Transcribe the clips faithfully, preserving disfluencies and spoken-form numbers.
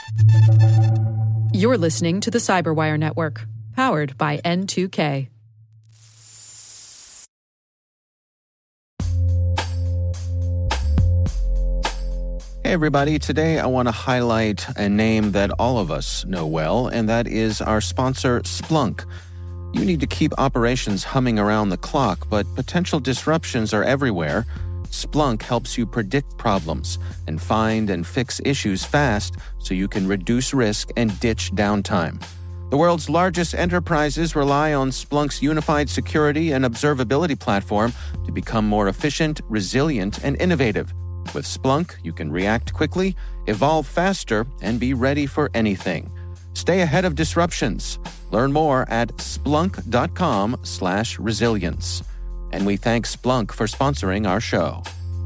You're listening to the Cyberwire Network, powered by N two K. Hey everybody, today I want to highlight a name that all of us know well, and that is our sponsor, Splunk. You need to keep operations humming around the clock, but potential disruptions are everywhere. Splunk helps you predict problems and find and fix issues fast so you can reduce risk and ditch downtime. The world's largest enterprises rely on Splunk's unified security and observability platform to become more efficient, resilient, and innovative. With Splunk, you can react quickly, evolve faster, and be ready for anything. Stay ahead of disruptions. Learn more at splunk.com slash resilience. And we thank Splunk for sponsoring our show.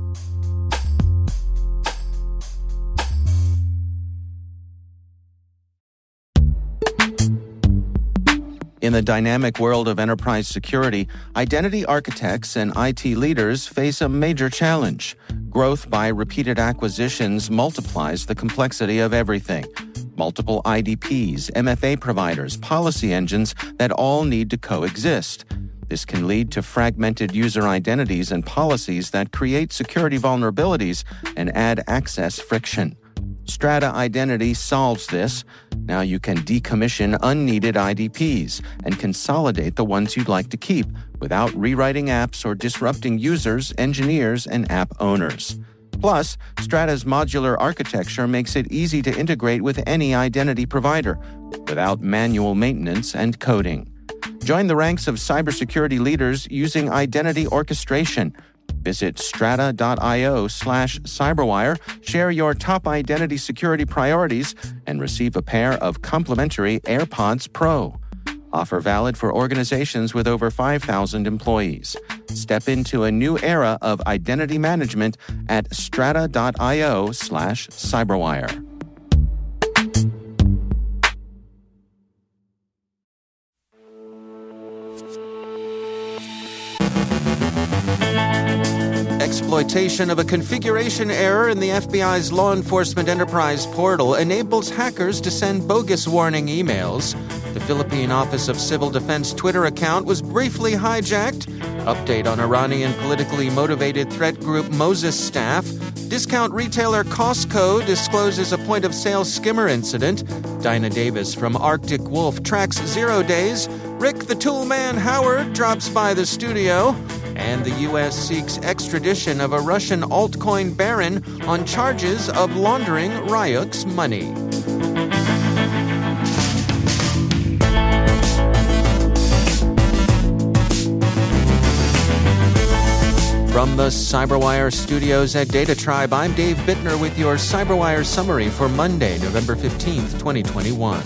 In the dynamic world of enterprise security, identity architects and I T leaders face a major challenge. Growth by repeated acquisitions multiplies the complexity of everything. Multiple I D Ps, M F A providers, policy engines that all need to coexist. This can lead to fragmented user identities and policies that create security vulnerabilities and add access friction. Strata Identity solves this. Now you can decommission unneeded I D Ps and consolidate the ones you'd like to keep without rewriting apps or disrupting users, engineers, and app owners. Plus, Strata's modular architecture makes it easy to integrate with any identity provider without manual maintenance and coding. Join the ranks of cybersecurity leaders using identity orchestration. Visit strata.io slash cyberwire, share your top identity security priorities, and receive a pair of complimentary AirPods Pro. Offer valid for organizations with over five thousand employees. Step into a new era of identity management at strata.io slash cyberwire. Exploitation of a configuration error in the F B I's law enforcement enterprise portal enables hackers to send bogus warning emails. The Philippine Office of Civil Defense Twitter account was briefly hijacked. Update on Iranian politically motivated threat group Moses staff. Discount retailer Costco discloses a point-of-sale skimmer incident. Dinah Davis from Arctic Wolf tracks zero days. Rick the Toolman Howard drops by the studio. And the U S seeks extradition of a Russian altcoin baron on charges of laundering Ryuk's money. From the Cyberwire studios at Data Tribe, I'm Dave Bittner with your Cyberwire summary for Monday, November fifteenth, twenty twenty-one.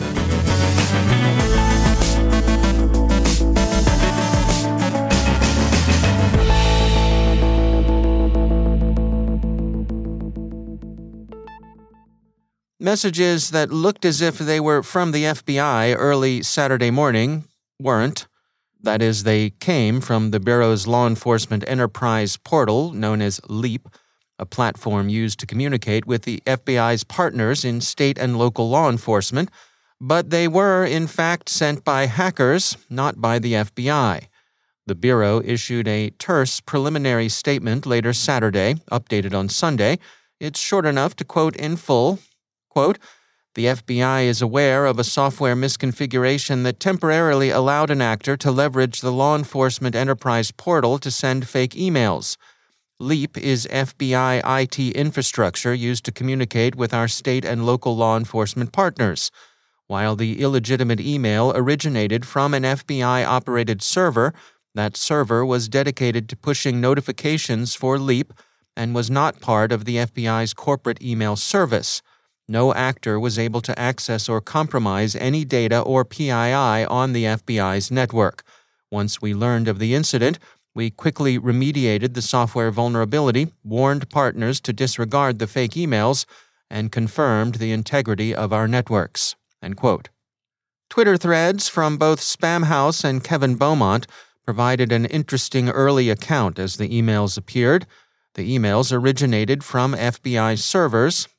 Messages that looked as if they were from the F B I early Saturday morning weren't. That is, they came from the Bureau's law enforcement enterprise portal known as LEAP, a platform used to communicate with the F B I's partners in state and local law enforcement, but they were, in fact, sent by hackers, not by the F B I. The Bureau issued a terse preliminary statement later Saturday, updated on Sunday. It's short enough to quote in full. Quote, the F B I is aware of a software misconfiguration that temporarily allowed an actor to leverage the law enforcement enterprise portal to send fake emails. LEAP is F B I I T infrastructure used to communicate with our state and local law enforcement partners. While the illegitimate email originated from an F B I-operated server, that server was dedicated to pushing notifications for LEAP and was not part of the F B I's corporate email service. No actor was able to access or compromise any data or P I I on the F B I's network. Once we learned of the incident, we quickly remediated the software vulnerability, warned partners to disregard the fake emails, and confirmed the integrity of our networks. End quote. Twitter threads from both Spamhaus and Kevin Beaumont provided an interesting early account as the emails appeared. The emails originated from F B I servers.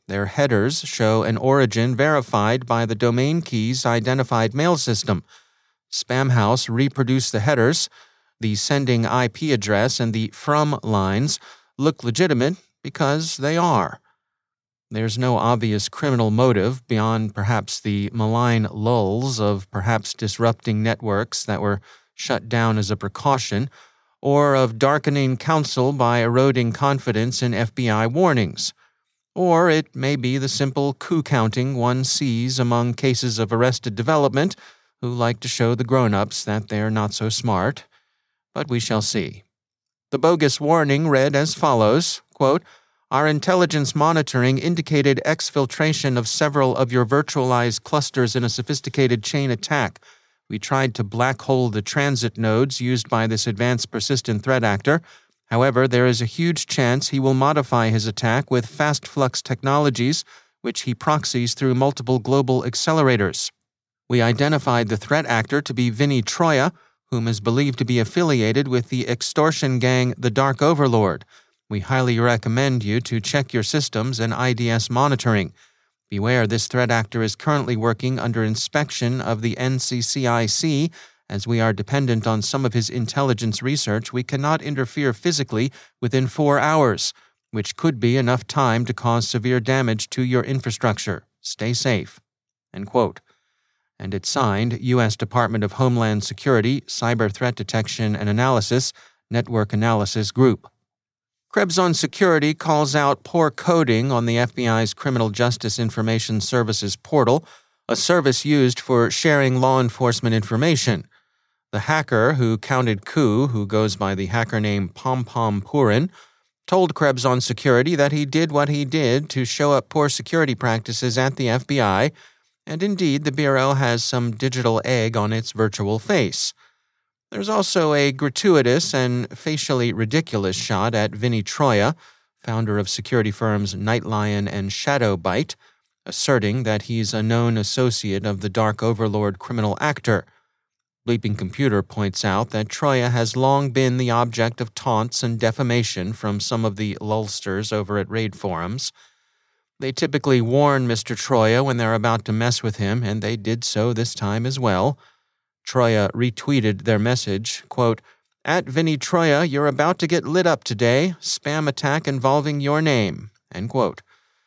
Their headers show an origin verified by the domain keys identified mail system. Spamhaus reproduced the headers. The sending I P address and the from lines look legitimate because they are. There's no obvious criminal motive beyond perhaps the malign lulls of perhaps disrupting networks that were shut down as a precaution, or of darkening counsel by eroding confidence in F B I warnings. Or it may be the simple coup counting one sees among cases of arrested development who like to show the grown-ups that they're not so smart. But we shall see. The bogus warning read as follows, quote, "Our intelligence monitoring indicated exfiltration of several of your virtualized clusters in a sophisticated chain attack. We tried to black hole the transit nodes used by this advanced persistent threat actor. However, there is a huge chance he will modify his attack with fast flux technologies, which he proxies through multiple global accelerators. We identified the threat actor to be Vinnie Troia, whom is believed to be affiliated with the extortion gang The Dark Overlord. We highly recommend you to check your systems and I D S monitoring. Beware, this threat actor is currently working under inspection of the N C C I C. As we are dependent on some of his intelligence research, we cannot interfere physically within four hours, which could be enough time to cause severe damage to your infrastructure. Stay safe." End quote. And it's signed U S Department of Homeland Security, Cyber Threat Detection and Analysis, Network Analysis Group. Krebs on Security calls out poor coding on the F B I's Criminal Justice Information Services portal, a service used for sharing law enforcement information. The hacker who counted coup, who goes by the hacker name Pom Pom Purin, told Krebs on Security that he did what he did to show up poor security practices at the F B I, and indeed the Bureau has some digital egg on its virtual face. There's also a gratuitous and facially ridiculous shot at Vinnie Troia, founder of security firms Nightlion and Shadowbite, asserting that he's a known associate of the Dark Overlord criminal actor. Bleeping Computer points out that Troia has long been the object of taunts and defamation from some of the lulsters over at raid forums. They typically warn Mister Troia when they're about to mess with him, and they did so this time as well. Troia retweeted their message, quote, "At Vinnie Troia, you're about to get lit up today. Spam attack involving your name." End quote.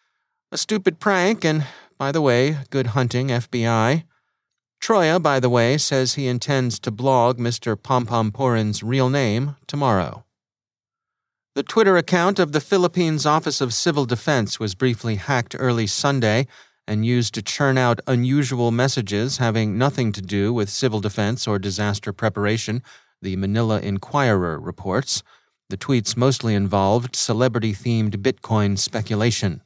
A stupid prank, and, by the way, good hunting, F B I. Troia, by the way, says he intends to blog Mister Pom Pom Purin's real name tomorrow. The Twitter account of the Philippines Office of Civil Defense was briefly hacked early Sunday and used to churn out unusual messages having nothing to do with civil defense or disaster preparation, the Manila Inquirer reports. The tweets mostly involved celebrity-themed Bitcoin speculation.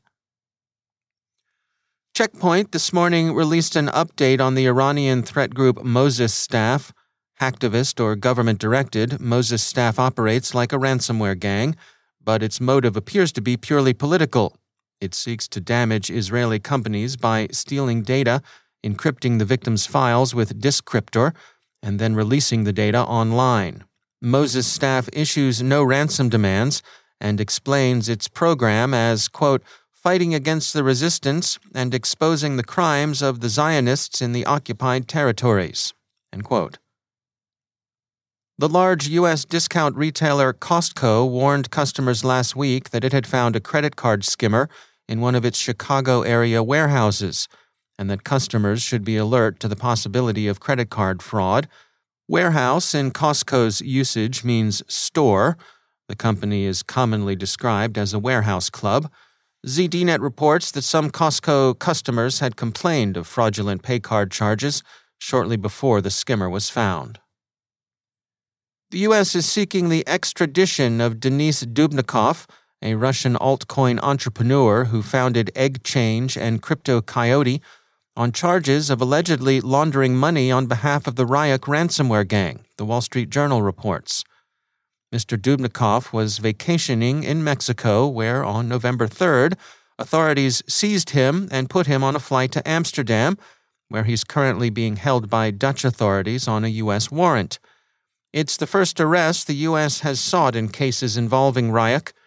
Checkpoint this morning released an update on the Iranian threat group Moses Staff. Hacktivist or government-directed, Moses Staff operates like a ransomware gang, but its motive appears to be purely political. It seeks to damage Israeli companies by stealing data, encrypting the victims' files with Discryptor, and then releasing the data online. Moses Staff issues no ransom demands and explains its program as, quote, "fighting against the resistance and exposing the crimes of the Zionists in the occupied territories," end quote. The large U S discount retailer Costco warned customers last week that it had found a credit card skimmer in one of its Chicago area warehouses, and that customers should be alert to the possibility of credit card fraud. Warehouse in Costco's usage means store. The company is commonly described as a warehouse club. Z D Net reports that some Costco customers had complained of fraudulent pay card charges shortly before the skimmer was found. The U S is seeking the extradition of Denis Dubnikov, a Russian altcoin entrepreneur who founded EggChange and Crypto Coyote, on charges of allegedly laundering money on behalf of the Ryuk ransomware gang, the Wall Street Journal reports. Mister Dubnikov was vacationing in Mexico, where on November third, authorities seized him and put him on a flight to Amsterdam, where he's currently being held by Dutch authorities on a U S warrant. It's the first arrest the U S has sought in cases involving Ryuk.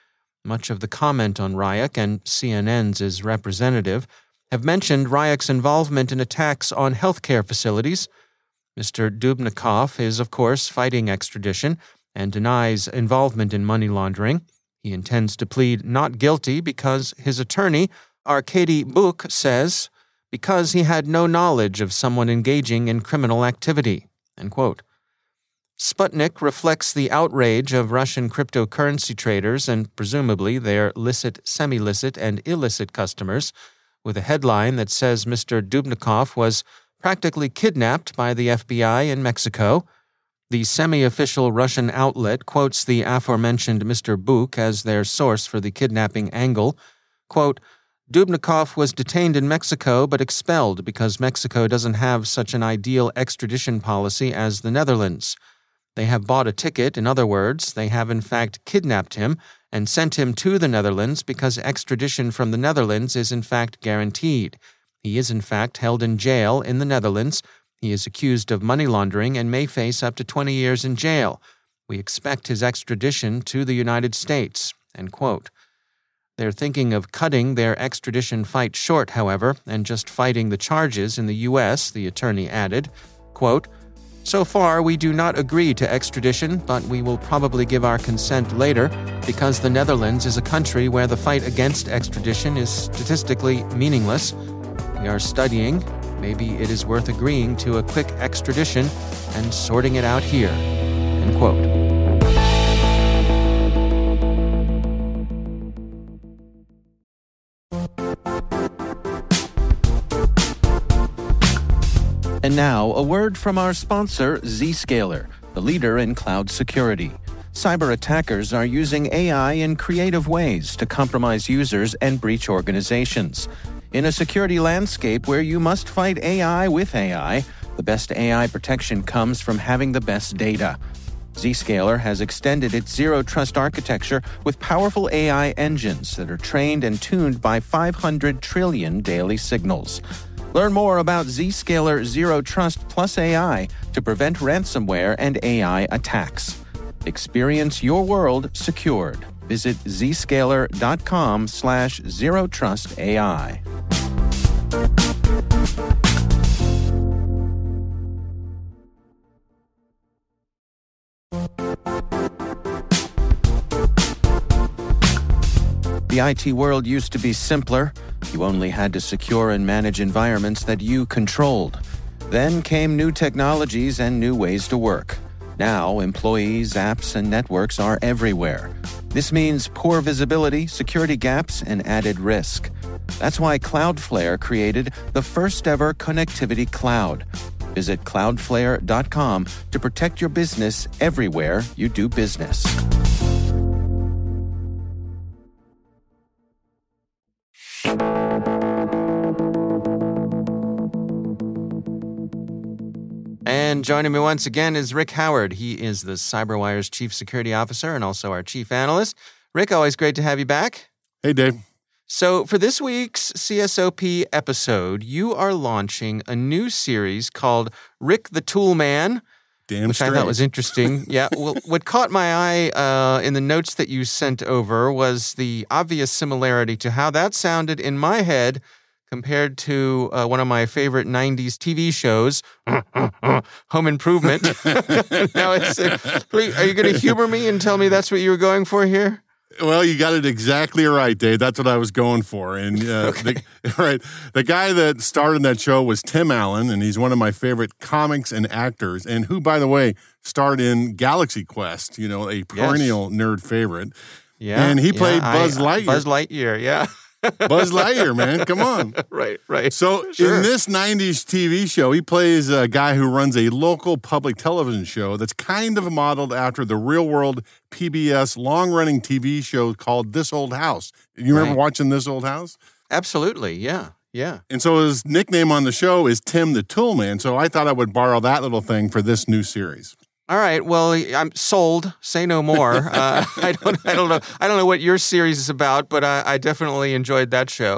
Much of the comment on Ryuk, and C N N's is representative, have mentioned Ryuk's involvement in attacks on healthcare facilities. Mister Dubnikov is, of course, fighting extradition and denies involvement in money laundering. He intends to plead not guilty because his attorney, Arkady Buk, says, because he had no knowledge of someone engaging in criminal activity. End quote. Sputnik reflects the outrage of Russian cryptocurrency traders and presumably their licit, semi-licit, and illicit customers, with a headline that says Mister Dubnikov was practically kidnapped by the F B I in Mexico. The semi-official Russian outlet quotes the aforementioned Mister Buk as their source for the kidnapping angle. Quote, Dubnikov was detained in Mexico but expelled because Mexico doesn't have such an ideal extradition policy as the Netherlands. They have bought a ticket, in other words, they have in fact kidnapped him and sent him to the Netherlands because extradition from the Netherlands is in fact guaranteed. He is in fact held in jail in the Netherlands. He is accused of money laundering and may face up to twenty years in jail. We expect his extradition to the United States. End quote. They're thinking of cutting their extradition fight short, however, and just fighting the charges in the U S, the attorney added. Quote, so far, we do not agree to extradition, but we will probably give our consent later because the Netherlands is a country where the fight against extradition is statistically meaningless. We are studying. Maybe it is worth agreeing to a quick extradition and sorting it out here. End quote. And now, a word from our sponsor, Zscaler, the leader in cloud security. Cyber attackers are using A I in creative ways to compromise users and breach organizations. In a security landscape where you must fight A I with A I, the best A I protection comes from having the best data. Zscaler has extended its zero-trust architecture with powerful A I engines that are trained and tuned by five hundred trillion daily signals. Learn more about Zscaler Zero Trust Plus A I to prevent ransomware and A I attacks. Experience your world secured. Visit zscaler.com slash zero trust AI. The I T world used to be simpler. You only had to secure and manage environments that you controlled. Then came new technologies and new ways to work. Now, employees, apps, and networks are everywhere. This means poor visibility, security gaps, and added risk. That's why Cloudflare created the first-ever connectivity cloud. Visit cloudflare dot com to protect your business everywhere you do business. And joining me once again is Rick Howard. He is the CyberWire's Chief Security Officer and also our Chief Analyst. Rick, always great to have you back. Hey, Dave. So for this week's C S O P episode, you are launching a new series called Rick the Tool Man, Damn which straight. I thought was interesting. Yeah, well, what caught my eye uh, in the notes that you sent over was the obvious similarity to how that sounded in my head compared to uh, one of my favorite nineties T V shows, Home Improvement. Now, it's, uh, are you going to humor me and tell me that's what you were going for here? Well, you got it exactly right, Dave. That's what I was going for. And uh, okay. the, right, the guy that starred in that show was Tim Allen, and he's one of my favorite comics and actors, and who, by the way, starred in Galaxy Quest, you know, a perennial yes. nerd favorite. Yeah, and he played yeah, Buzz I, Lightyear. Buzz Lightyear, yeah. Buzz Lightyear, man. Come on. Right, right. So sure. in this nineties T V show, he plays a guy who runs a local public television show that's kind of modeled after the real-world P B S long-running T V show called This Old House. You remember right. watching This Old House? Absolutely, yeah, yeah. And so his nickname on the show is Tim the Tool Man, so I thought I would borrow that little thing for this new series. All right. Well, I'm sold. Say no more. Uh, I don't. I don't know. I don't know what your series is about, but I, I definitely enjoyed that show.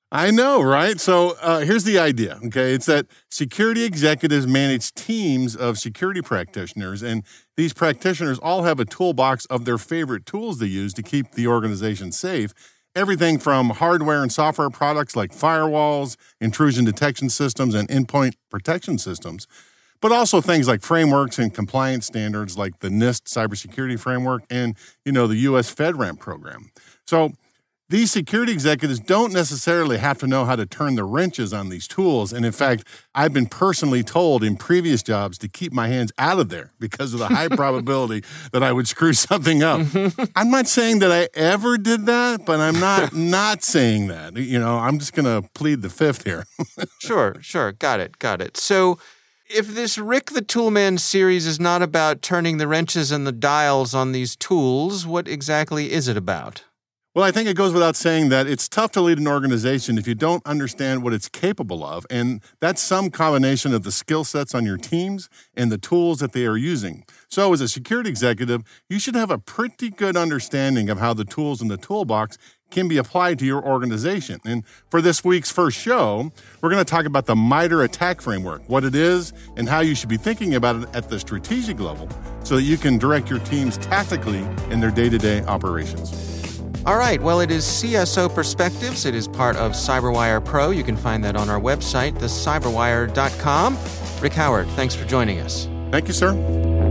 I know, right? So uh, here's the idea, okay? It's that security executives manage teams of security practitioners, and these practitioners all have a toolbox of their favorite tools they use to keep the organization safe. Everything from hardware and software products like firewalls, intrusion detection systems, and endpoint protection systems, but also things like frameworks and compliance standards like the NIST cybersecurity framework and, you know, the U S FedRAMP program. So these security executives don't necessarily have to know how to turn the wrenches on these tools. And in fact, I've been personally told in previous jobs to keep my hands out of there because of the high probability that I would screw something up. I'm not saying that I ever did that, but I'm not not saying that. You know, I'm just going to plead the fifth here. Sure, sure. Got it, got it. So if this Rick the Toolman series is not about turning the wrenches and the dials on these tools, what exactly is it about? Well, I think it goes without saying that it's tough to lead an organization if you don't understand what it's capable of, and that's some combination of the skill sets on your teams and the tools that they are using. So as a security executive, you should have a pretty good understanding of how the tools in the toolbox can be applied to your organization. And for this week's first show, we're going to talk about the MITRE ATT&CK framework, what it is, and how you should be thinking about it at the strategic level so that you can direct your teams tactically in their day-to-day operations. All right, well, it is C S O Perspectives. It is part of CyberWire Pro. You can find that on our website, the cyberwire dot com. Rick Howard, thanks for joining us. Thank you, sir.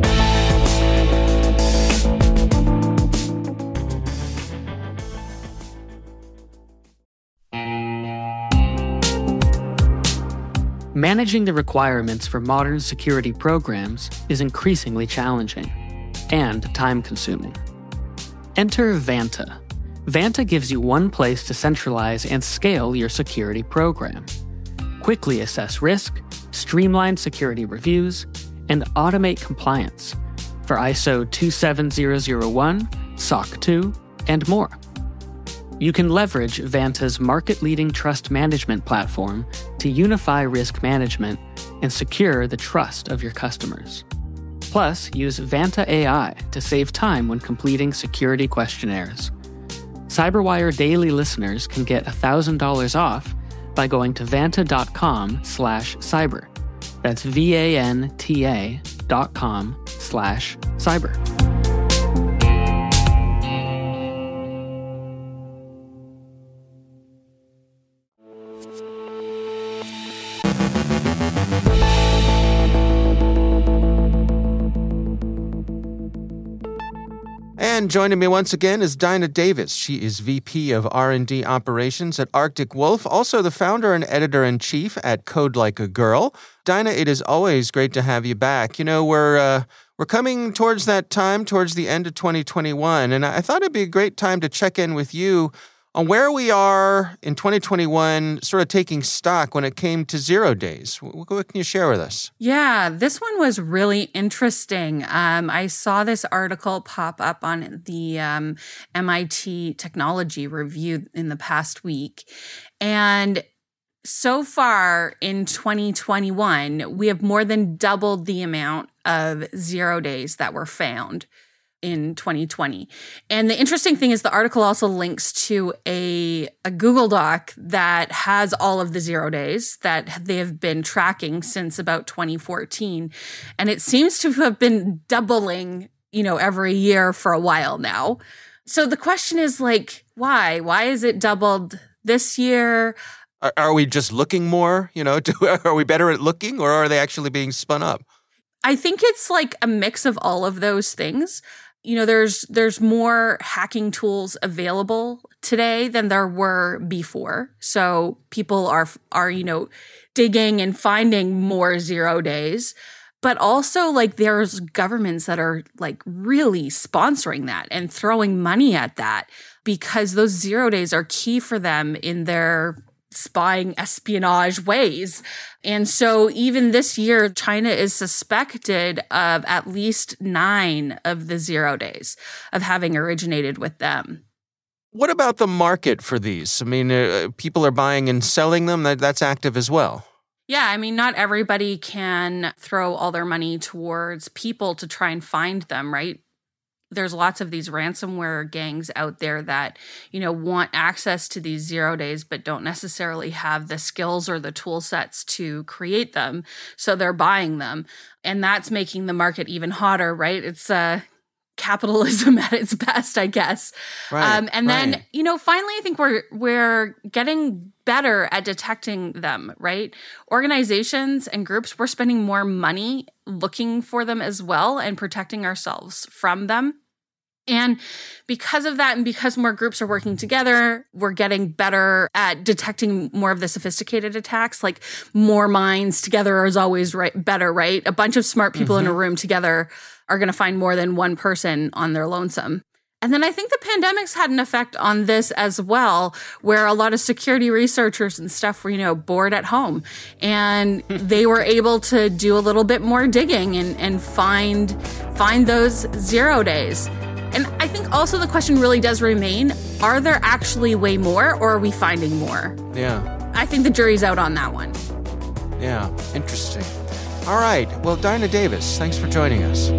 Managing the requirements for modern security programs is increasingly challenging and time-consuming. Enter Vanta. Vanta gives you one place to centralize and scale your security program. Quickly assess risk, streamline security reviews, and automate compliance for I S O two seven zero zero one, S O C two, and more. You can leverage Vanta's market-leading trust management platform to unify risk management and secure the trust of your customers. Plus, use Vanta A I to save time when completing security questionnaires. CyberWire Daily listeners can get one thousand dollars off by going to vanta.com slash cyber. That's V-A-N-T-A dot com slash cyber. And joining me once again is Dinah Davis. She is V P of R and D Operations at Arctic Wolf, also the founder and editor-in-chief at Code Like a Girl. Dinah, it is always great to have you back. You know, we're uh, we're coming towards that time, towards the end of twenty twenty-one, and I thought it'd be a great time to check in with you on where we are in twenty twenty-one, sort of taking stock when it came to zero days. What, what can you share with us? Yeah, this one was really interesting. Um, I saw this article pop up on the um, M I T Technology Review in the past week. And so far in twenty twenty-one, we have more than doubled the amount of zero days that were found in twenty twenty. And the interesting thing is the article also links to a, a Google Doc that has all of the zero days that they have been tracking since about twenty fourteen. And it seems to have been doubling, you know, every year for a while now. So the question is like, why? Why is it doubled this year? Are, are we just looking more? You know, do, are we better at looking, or are they actually being spun up? I think it's like a mix of all of those things. You know, there's there's more hacking tools available today than there were before. So people are are, you know, digging and finding more zero days. But also, like, there's governments that are like really sponsoring that and throwing money at that because those zero days are key for them in their spying espionage ways. And so even this year, China is suspected of at least nine of the zero days of having originated with them. What about the market for these? I mean, uh, people are buying and selling them. That, that's active as well. Yeah, I mean, not everybody can throw all their money towards people to try and find them, right? there's lots of these ransomware gangs out there that, you know, want access to these zero days, but don't necessarily have the skills or the tool sets to create them. So they're buying them. And that's making the market even hotter, right? It's uh, capitalism at its best, I guess. Right, um, and then, right. you know, finally, I think we're we're getting better at detecting them, right? Organizations and groups, we're spending more money looking for them as well and protecting ourselves from them. And because of that, and because more groups are working together, we're getting better at detecting more of the sophisticated attacks. Like more minds together is always right, better, right? A bunch of smart people mm-hmm. in a room together are going to find more than one person on their lonesome. And then I think the pandemic's had an effect on this as well, where a lot of security researchers and stuff were, you know, bored at home. And they were able to do a little bit more digging and, and find find those zero days. And I think also the question really does remain, are there actually way more, or are we finding more? Yeah. I think the jury's out on that one. Yeah, interesting. All right. Well, Dinah Davis, thanks for joining us.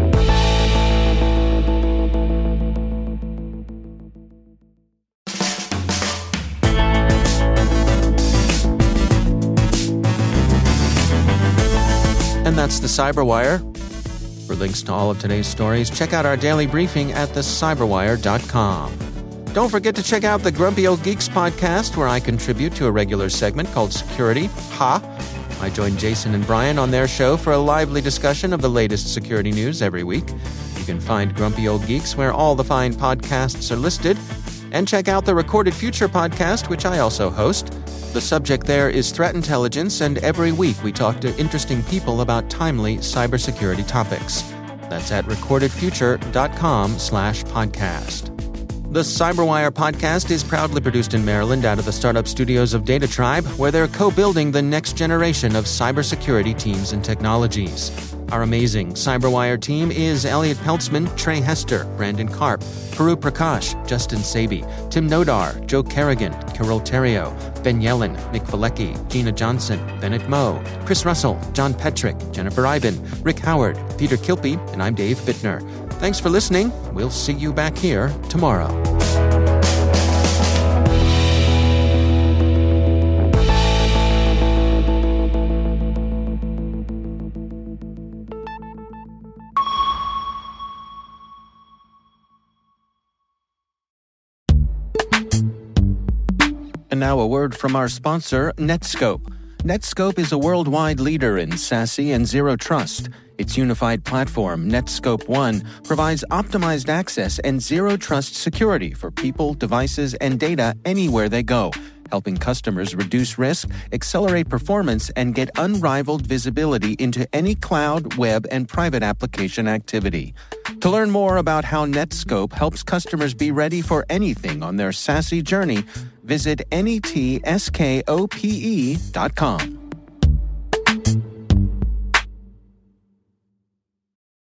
And that's the Cyberwire. For links to all of today's stories, check out our daily briefing at the cyberwire dot com. Don't forget to check out the Grumpy Old Geeks podcast, where I contribute to a regular segment called Security. Ha! I join Jason and Brian on their show for a lively discussion of the latest security news every week. You can find Grumpy Old Geeks where all the fine podcasts are listed. And check out the Recorded Future podcast, which I also host. The subject there is threat intelligence, and every week we talk to interesting people about timely cybersecurity topics. That's at recorded future dot com slash podcast. The Cyberwire podcast is proudly produced in Maryland out of the startup studios of Data Tribe, where they're co-building the next generation of cybersecurity teams and technologies. Our amazing Cyberwire team is Elliot Peltzman, Trey Hester, Brandon Karp, Puru Prakash, Justin Sabi, Tim Nodar, Joe Kerrigan, Carol Terrio, Ben Yellen, Nick Valecki, Gina Johnson, Bennett Moe, Chris Russell, John Petrick, Jennifer Iben, Rick Howard, Peter Kilpie, and I'm Dave Bittner. Thanks for listening. We'll see you back here tomorrow. And now a word from our sponsor, Netskope. Netskope is a worldwide leader in SASE and Zero Trust. Its unified platform, Netskope One, provides optimized access and zero trust security for people, devices, and data anywhere they go, helping customers reduce risk, accelerate performance, and get unrivaled visibility into any cloud, web, and private application activity. To learn more about how Netskope helps customers be ready for anything on their SASE journey, visit netskope dot com.